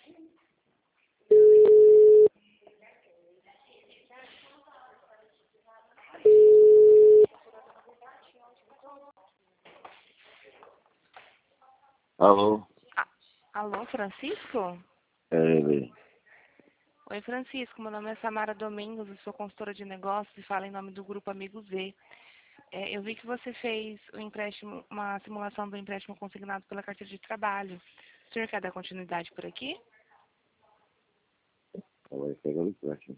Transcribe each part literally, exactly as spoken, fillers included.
Alô? A- Alô, Francisco? É ele. Oi, Francisco. Meu nome é Samara Domingos, eu sou consultora de negócios e falo em nome do Grupo Amigo Z. É, eu vi que você fez o empréstimo, uma simulação do empréstimo consignado pela carteira de trabalho. O senhor quer dar continuidade por aqui? Alô, pega o empréstimo.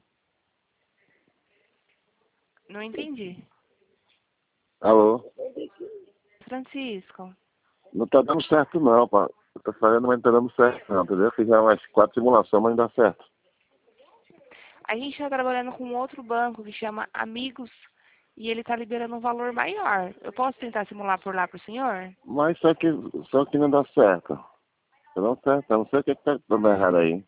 Não entendi. Alô? Francisco, Não tá dando certo não, pá. Eu tô falando, mas não tá dando certo não, entendeu? Fiz já umas quatro simulações, mas não dá certo. a gente está trabalhando com outro banco que chama Amigos e ele está liberando um valor maior. Eu posso tentar simular por lá para o senhor? Mas só que, só que não dá certo. Não dá certo, eu não sei o que que tá dando errado aí.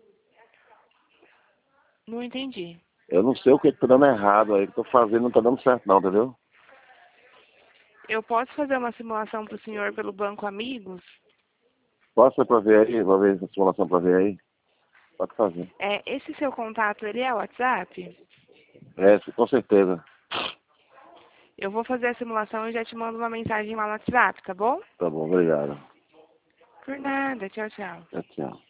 Não entendi. Eu não sei o que que tá dando errado aí, que eu tô fazendo não tá dando certo não, entendeu? Eu posso fazer uma simulação para o senhor pelo Banco Amigos? Posso pra ver aí? Vou ver essa simulação pra ver aí? Pode fazer. É, esse seu contato, ele é o WhatsApp? É, com certeza. Eu vou fazer a simulação e já te mando uma mensagem lá no WhatsApp, tá bom? Tá bom, obrigado. Por nada. Tchau, tchau. Tchau, tchau.